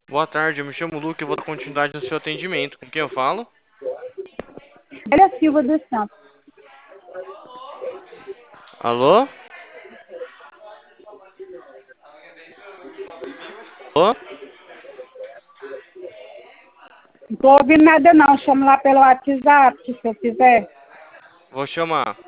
Boa tarde, eu me chamo Luke e vou dar continuidade no seu atendimento. Com quem eu falo? Olha Silva dos Santos. Alô? Alô? Não tô ouvindo nada não, chama lá pelo WhatsApp, se eu quiser. Vou chamar.